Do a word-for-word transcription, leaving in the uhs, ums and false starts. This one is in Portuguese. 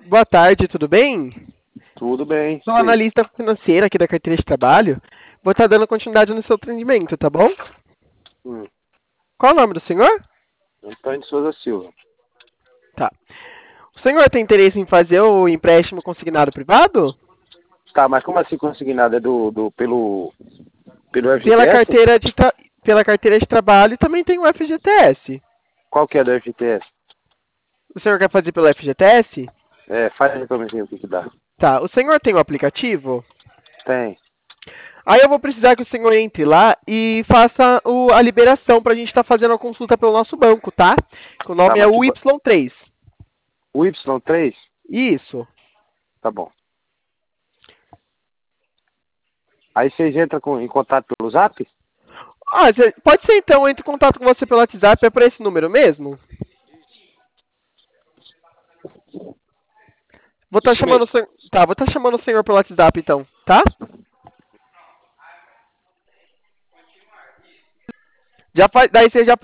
Boa tarde, tudo bem? Tudo bem, Sou sim. analista financeira aqui da carteira de trabalho. Vou estar dando continuidade no seu atendimento, tá bom? Hum. Qual o nome do senhor? Antônio de Souza Silva. Tá. O senhor tem interesse em fazer o empréstimo consignado privado? Tá, mas como assim consignado? É do, do, pelo, pelo Pela F G T S? carteira de, tra- pela carteira de trabalho e também tem o F G T S. Qual que é do F G T S? O senhor quer fazer pelo F G T S? É, faz aí pra mim ver o que que dá. Tá. O senhor tem o aplicativo? Tem. Aí eu vou precisar que o senhor entre lá e faça o- a liberação para a gente estar fazendo a consulta pelo nosso banco, tá? O Tá, nome é mas o que... ba- Y três. O Y três? Isso. Tá bom. Aí vocês entram com, em contato pelo Zap? Ah, cê- pode ser então, eu entro em contato com você pelo WhatsApp, é por esse número mesmo? Vou estar Isso chamando o mesmo. senhor. Tá, vou estar chamando o senhor pelo WhatsApp então, tá? Já faz, daí você já